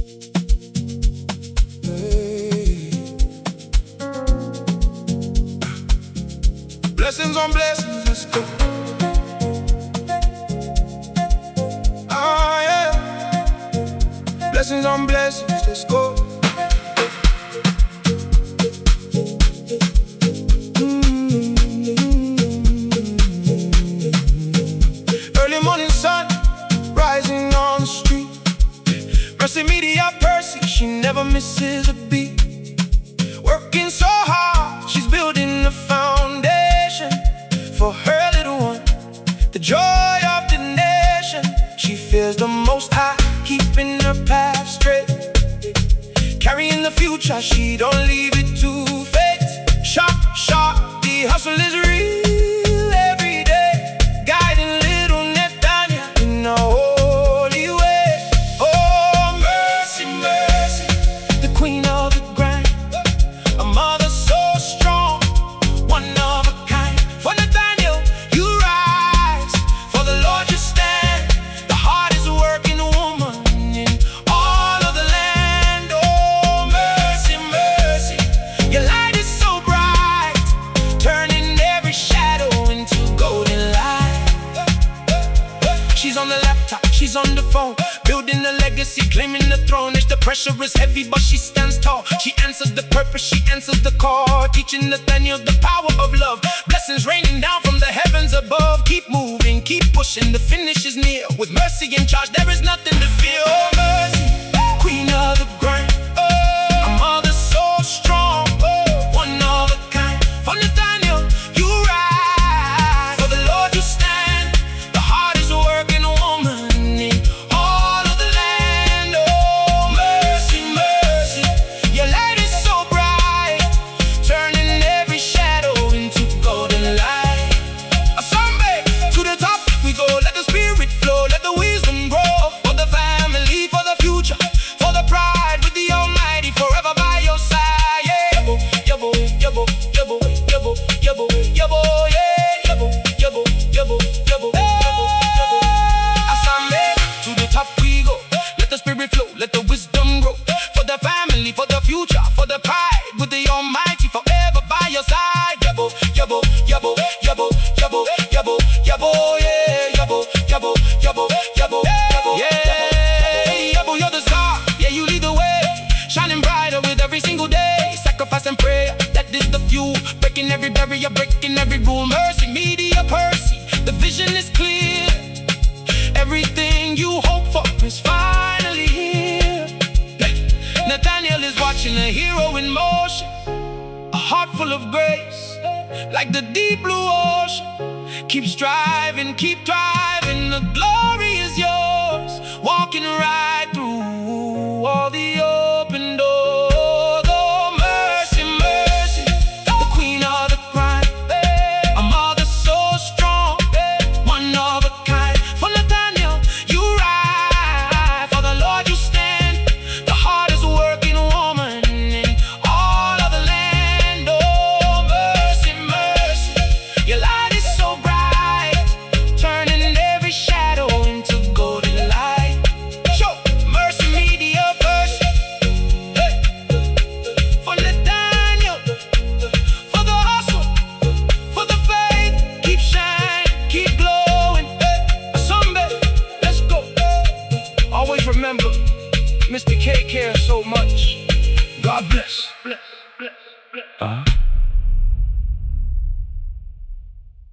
Hey. Blessings on blessings, let's go. Ah, yeah. Blessings on blessings, let's go. Early morning sun rising on the street. Mercy Media Percy, she never misses a beat. Working so hard, she's building a foundation for her little one, the joy of the nation. She fears the Most High, keeping her path straight, carrying the future, she don't leave it to fate. Sharp, sharp, the hustle is real every day, guiding little Nathaniel in a holy way. Oh, mercy, mercy, the queen of the grind, a mother so strong, one of a kind. For Nathaniel, you rise, for the Lord you stand, the hardest working woman in all of the land. Oh, mercy, mercy, your light is so bright, turning every shadow into golden light. She's on the laptop, she's on the phone, building a legacy, claiming the throne. The pressure is heavy, but she stands tall. She answers the purpose, she answers the call, teaching Nathaniel the power of love. Blessings raining down from the heavens above. Keep moving, keep pushing, the finish is near. With mercy in charge, there is nothing to fear. Oh, mercy, queen of the grind, a mother so strong, one of a kind. For Nathaniel, you rise, for the Lord you stand, the hardest working woman in all of the land. Oh, mercy, mercy, your light is so bright, turning every shadow into golden light. A Sunday, to the top we go, let the spirit flow, let the wisdom grow. For the family, for the future, for the pride, with the Almighty forever by your side. Yeah, yabo, yabo, yabo, yabo, yabo, yabo, yeah, yabo, yabo, yabo, yabo, yabo, yabo. A Sunday, to the top we go, let the spirit flow, let the wisdom grow. For the family, for the future, for the pride, with the Almighty forever by your side. Yabo, yabo, yabo, yabo, yabo, yabo, yabo, yeah, yabo, yabo, yabo, yabo, yabo, yeah, yabo, you're the star, yeah, you lead the way, shining brighter with every single day. Sacrifice and prayer, that is the fuel, breaking every barrier, breaking every rule. Mercy Media Percy, the vision is clear, everything you hope for is finally here. Nathaniel is watching, a hero in motion, a heart full of grace, like the deep blue ocean. Keep striving, keep thriving, the glory is yours, walking right through all the open doors. Oh, mercy, mercy, the queen of the grind, a mother so strong, one of a kind. For Nathaniel, you rise, for the Lord you stand, the hardest working woman in all of the land. Oh, mercy, mercy, your light is so bright, turning every shadow into golden light. Show Mercy Media Percy, hey. For Nathaniel, for the hustle, for the faith, keep shining, keep glowing. A Sunday, let's go. Always remember, Mr. K cares so much. God bless.